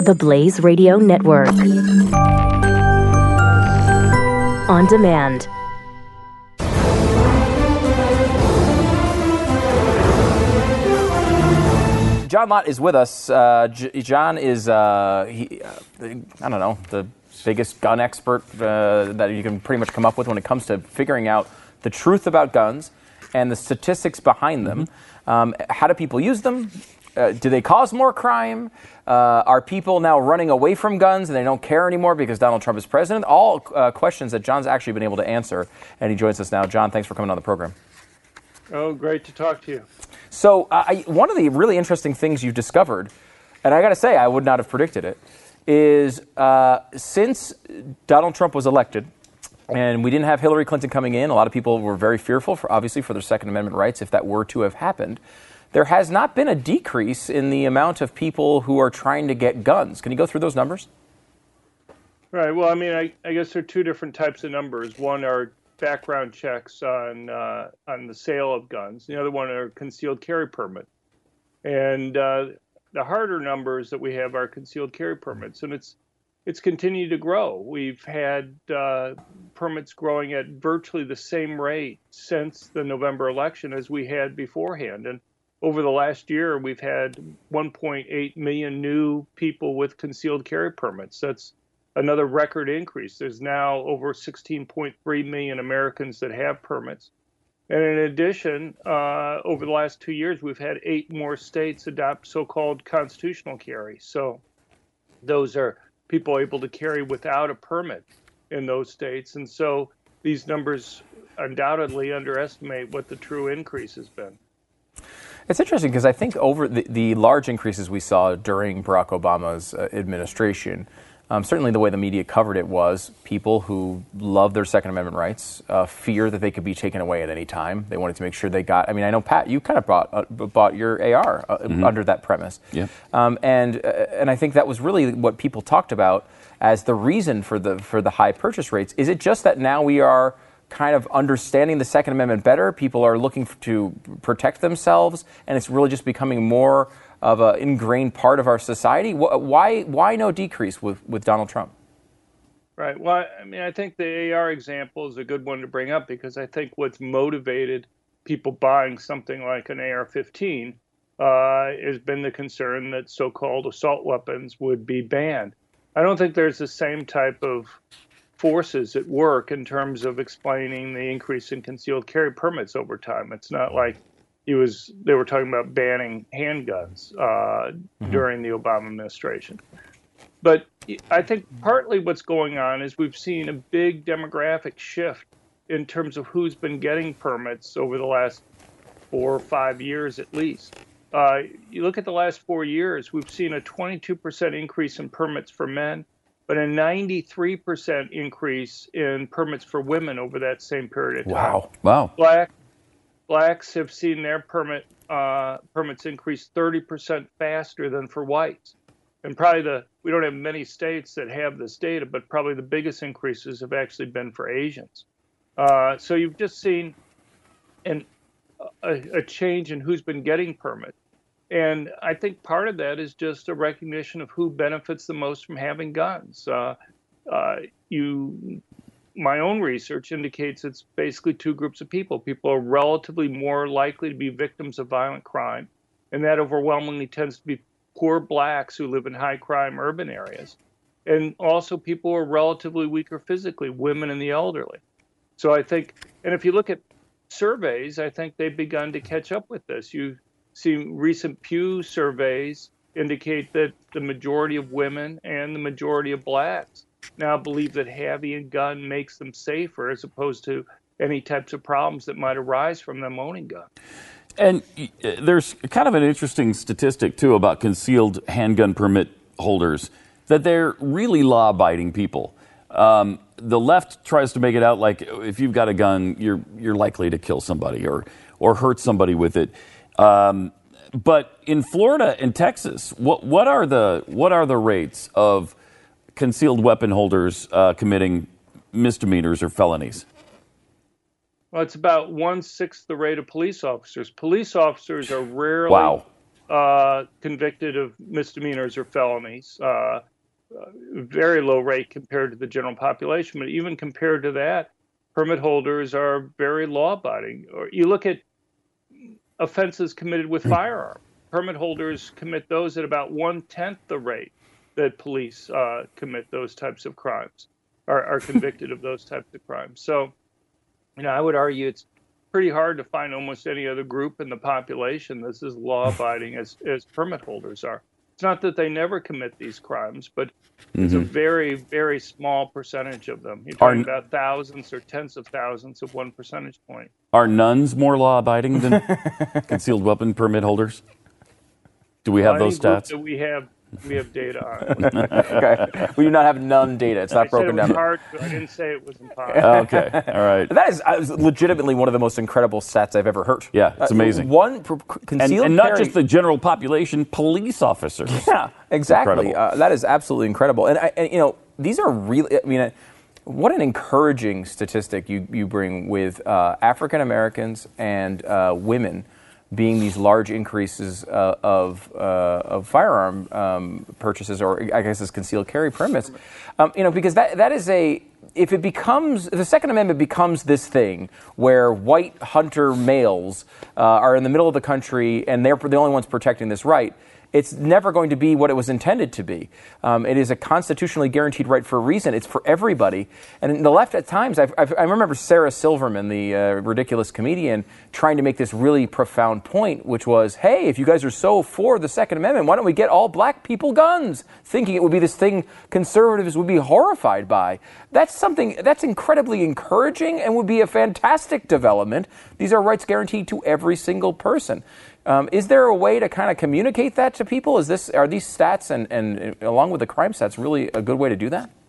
the Blaze Radio Network. On demand. John Lott is with us. John is, I don't know, the biggest gun expert that you can pretty much come up with when it comes to figuring out the truth about guns and the statistics behind them. How do people use them? Do they cause more crime? Are people now running away from guns and they don't care anymore because Donald Trump is president? All questions that John's actually been able to answer, and he joins us now. John, thanks for coming on the program. Oh, great to talk to you. So one of the really interesting things you've discovered, and I got to say I would not have predicted it, is since Donald Trump was elected and we didn't have Hillary Clinton coming in, a lot of people were very fearful, obviously, for their Second Amendment rights if that were to have happened. There has not been a decrease in the amount of people who are trying to get guns. Can you go through those numbers? Right. Well, I mean, I guess there are two different types of numbers. One are background checks on the sale of guns. The other one are concealed carry permit. And the harder numbers that we have are concealed carry permits, and it's continued to grow. We've had permits growing at virtually the same rate since the November election as we had beforehand. And over the last year, we've had 1.8 million new people with concealed carry permits. That's another record increase. There's now over 16.3 million Americans that have permits. And in addition, over the last 2 years, we've had 8 more states adopt so-called constitutional carry. So those are people able to carry without a permit in those states. And so these numbers undoubtedly underestimate what the true increase has been. It's interesting because I think over the large increases we saw during Barack Obama's administration, certainly the way the media covered it was people who love their Second Amendment rights, fear that they could be taken away at any time. They wanted to make sure they got, I mean, I know, Pat, you kind of bought your AR under that premise. Yeah. And I think that was really what people talked about as the reason for the high purchase rates. Is it just that now we are kind of understanding the Second Amendment better? People are looking to protect themselves, and it's really just becoming more of an ingrained part of our society? Why no decrease with Donald Trump? Right. Well, I mean, I think the AR example is a good one to bring up because I think what's motivated people buying something like an AR-15 has been the concern that so-called assault weapons would be banned. I don't think there's the same type of forces at work in terms of explaining the increase in concealed carry permits over time. It's not like they were talking about banning handguns during the Obama administration. But I think partly what's going on is we've seen a big demographic shift in terms of who's been getting permits over the last 4 or 5 years at least. You look at the last 4 years, we've seen a 22% increase in permits for men, but a 93% increase in permits for women over that same period of time. Wow. Blacks have seen their permits increase 30% faster than for whites. And probably we don't have many states that have this data, but probably the biggest increases have actually been for Asians. So you've just seen a change in who's been getting permits. And I think part of that is just a recognition of who benefits the most from having guns. My own research indicates it's basically two groups of people. People are relatively more likely to be victims of violent crime, and that overwhelmingly tends to be poor blacks who live in high-crime urban areas. And also people who are relatively weaker physically, women and the elderly. So I think, and if you look at surveys, I think they've begun to catch up with this. You see recent Pew surveys indicate that the majority of women and the majority of blacks now believe that having a gun makes them safer as opposed to any types of problems that might arise from them owning guns. And there's kind of an interesting statistic, too, about concealed handgun permit holders, that they're really law-abiding people. The left tries to make it out like if you've got a gun, you're likely to kill somebody or hurt somebody with it. But in Florida and Texas, what are the rates of concealed weapon holders committing misdemeanors or felonies? Well, it's about 1/6 the rate of police officers. Police officers are rarely convicted of misdemeanors or felonies. Very low rate compared to the general population, but even compared to that, permit holders are very law-abiding. Or you look at offenses committed with firearms. Permit holders commit those at about 1/10 the rate that police commit those types of crimes, are convicted of those types of crimes. So, I would argue it's pretty hard to find almost any other group in the population that's as law-abiding as permit holders are. It's not that they never commit these crimes, but it's a very, very small percentage of them. You're talking about thousands or tens of thousands of 1 percentage point. Are nuns more law-abiding than concealed weapon permit holders? Do we have those stats? That we have data on. Okay. We do not have none data. It's not broken down. Hard, I didn't say it was impossible. Okay. All right. That is legitimately one of the most incredible stats I've ever heard. Yeah, it's amazing. One concealed and not carry, just the general population, police officers. Yeah, exactly. Incredible. That is absolutely incredible. And these are really, what an encouraging statistic you bring with African Americans and women being these large increases of firearm purchases, or I guess as concealed carry permits, because that is if the Second Amendment becomes this thing where white hunter males are in the middle of the country and they're the only ones protecting this right, it's never going to be what it was intended to be. It is a constitutionally guaranteed right for a reason. It's for everybody. And in the left at times, I remember Sarah Silverman, the ridiculous comedian, trying to make this really profound point, which was, hey, if you guys are so for the Second Amendment, why don't we get all black people guns? Thinking it would be this thing conservatives would be horrified by. That's something that's incredibly encouraging and would be a fantastic development. These are rights guaranteed to every single person. Is there a way to kind of communicate that to people? Are these stats and along with the crime stats really a good way to do that?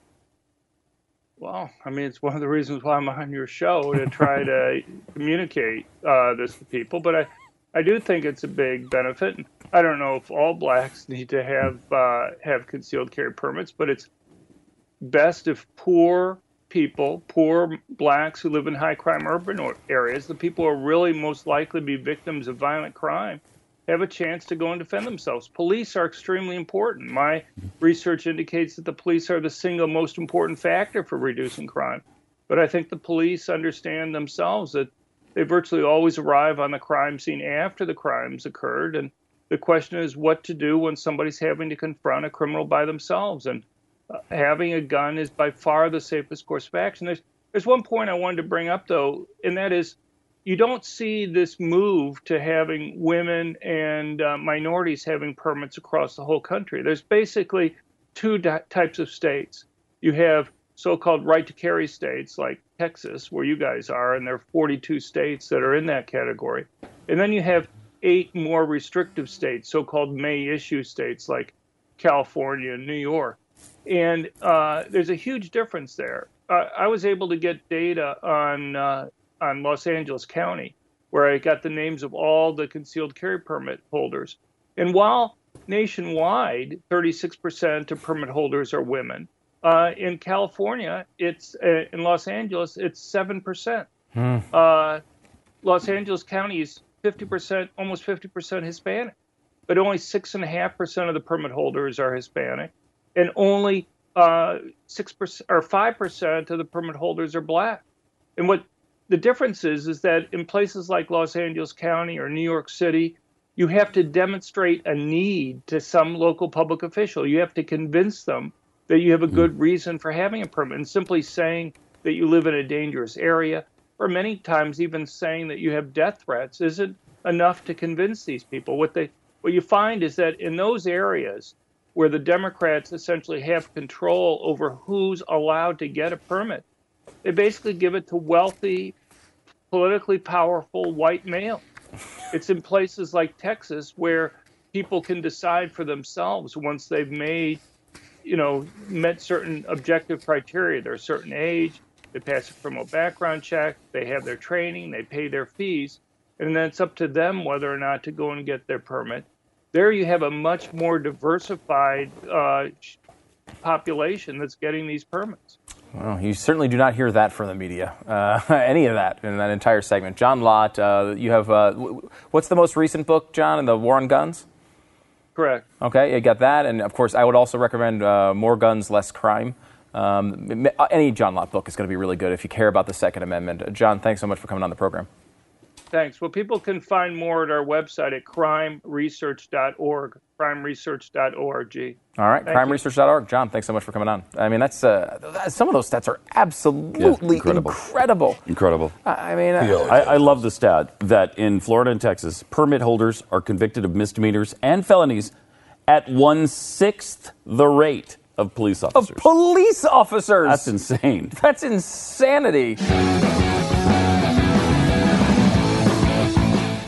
Well, it's one of the reasons why I'm on your show, to try to communicate this to people. But I do think it's a big benefit. I don't know if all blacks need to have concealed carry permits, but it's best if poor blacks who live in high crime urban areas, the people who are really most likely to be victims of violent crime, have a chance to go and defend themselves. Police are extremely important. My research indicates that the police are the single most important factor for reducing crime. But I think the police understand themselves that they virtually always arrive on the crime scene after the crimes occurred. And the question is what to do when somebody's having to confront a criminal by themselves. And having a gun is by far the safest course of action. There's one point I wanted to bring up, though, and that is you don't see this move to having women and minorities having permits across the whole country. There's basically two types of states. You have so-called right-to-carry states like Texas, where you guys are, and there are 42 states that are in that category. And then you have 8 more restrictive states, so-called may-issue states like California and New York. And there's a huge difference there. I was able to get data on Los Angeles County, where I got the names of all the concealed carry permit holders. And while nationwide, 36% of permit holders are women, in California, in Los Angeles, it's 7%. Los Angeles County is 50%, almost 50% Hispanic, but only 6.5% of the permit holders are Hispanic. And only 6% or 5% of the permit holders are black. And what the difference is that in places like Los Angeles County or New York City, you have to demonstrate a need to some local public official. You have to convince them that you have a good reason for having a permit. And simply saying that you live in a dangerous area, or many times even saying that you have death threats, isn't enough to convince these people. What you find is that in those areas where the Democrats essentially have control over who's allowed to get a permit, they basically give it to wealthy, politically powerful white males. It's in places like Texas where people can decide for themselves once they've met certain objective criteria. They're a certain age, they pass a criminal background check, they have their training, they pay their fees, and then it's up to them whether or not to go and get their permit. There you have a much more diversified population that's getting these permits. Well, you certainly do not hear that from the media, any of that in that entire segment. John Lott, you have, what's the most recent book, John, in the War on Guns? Correct. Okay, you got that. And, of course, I would also recommend More Guns, Less Crime. Any John Lott book is going to be really good if you care about the Second Amendment. John, thanks so much for coming on the program. Thanks. Well, people can find more at our website at crimeresearch.org, crimeresearch.org. All right, crimeresearch.org. John, thanks so much for coming on. I mean, that's some of those stats are absolutely incredible. Incredible. I mean, I love the stat that in Florida and Texas, permit holders are convicted of misdemeanors and felonies at 1/6 the rate of police officers. Of police officers. That's insane. That's insanity.